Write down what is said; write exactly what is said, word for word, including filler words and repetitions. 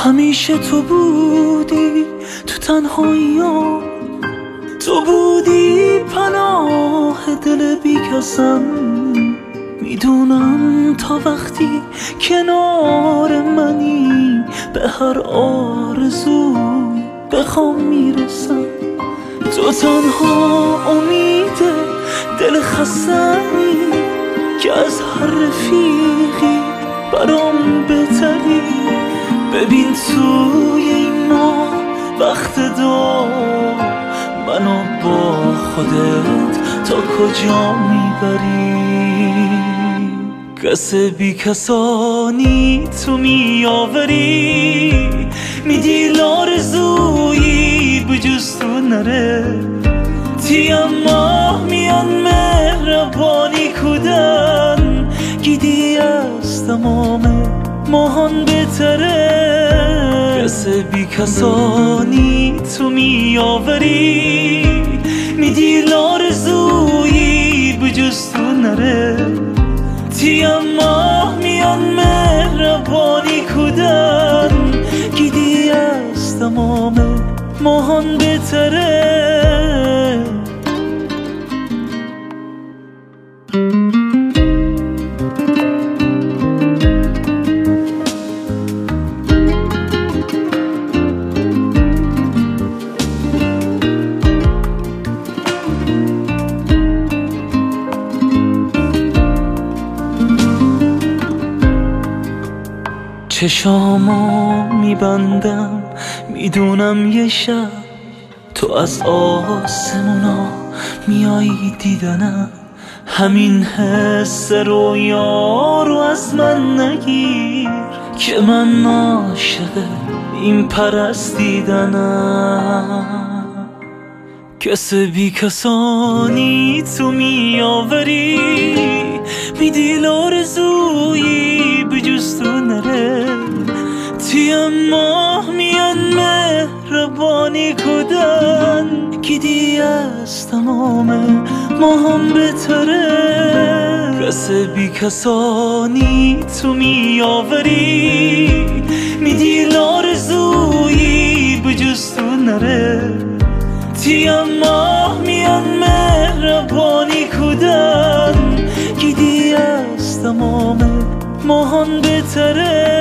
همیشه تو بودی تو تنهاییام، تو بودی پناه دل بی کسم. میدونم تا وقتی کنار منی به هر آرزو بخوام میرسم. تو تنها امید دل خستنی که از هر رفیقی برام بهتری. ببین توی این ماه وقت دو منو با خودت تا کجا میبری. کس بی کسانی تو میآوری، میدی لارزویی بجز تو نره. تیم ماه میان مهربانی کودن، گیدی از تمام ماهان بهتره. کس بی کسانی تو میآوری، میدی لارزویی بجز تو نره. تیم ماه میان مهربانی کودن، گیدی از تمام ماهان بهتره. چشامو میبندم میدونم یه شب تو از آسمونا میایی دیدنم. همین حس رویا رو از من نگیر که من عاشق این پرستیدنم. کس بی کسانی تو میآوری، میدی لارزویی بجز تو نره. تیم ماه میان مهربانی کودن، گیدی از تمام ماهم بهتره. کس بی کسانی تو میآوری، میدی لارزویی بجز تو نره. تیم ماه میان مهربانی کودن، گیدی از تمام ماهان بهتره.